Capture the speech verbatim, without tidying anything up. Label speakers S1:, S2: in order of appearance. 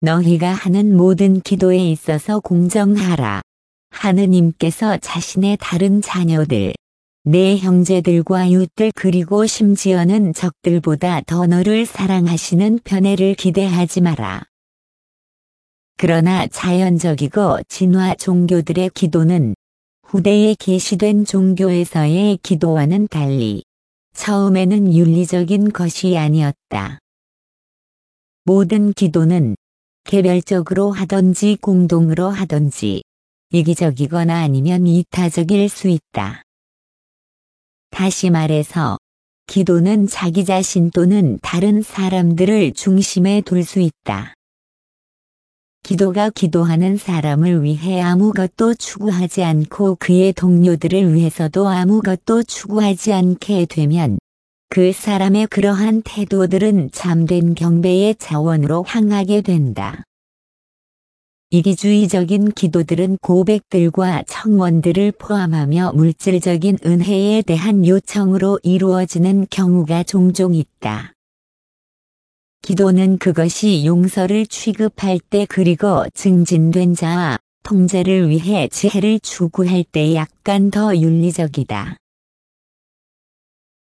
S1: 너희가 하는 모든 기도에 있어서 공정하라. 하느님께서 자신의 다른 자녀들, 내 형제들과 이웃들 그리고 심지어는 적들보다 더 너를 사랑하시는 편애를 기대하지 마라. 그러나 자연적이고 진화 종교들의 기도는 후대에 계시된 종교에서의 기도와는 달리 처음에는 윤리적인 것이 아니었다. 모든 기도는 개별적으로 하든지 공동으로 하든지 이기적이거나 아니면 이타적일 수 있다. 다시 말해서 기도는 자기 자신 또는 다른 사람들을 중심에 둘 수 있다. 기도가 기도하는 사람을 위해 아무것도 추구하지 않고 그의 동료들을 위해서도 아무것도 추구하지 않게 되면 그 사람의 그러한 태도들은 참된 경배의 차원으로 향하게 된다. 이기주의적인 기도들은 고백들과 청원들을 포함하며 물질적인 은혜에 대한 요청으로 이루어지는 경우가 종종 있다. 기도는 그것이 용서를 취급할 때 그리고 증진된 자와 통제를 위해 지혜를 추구할 때 약간 더 윤리적이다.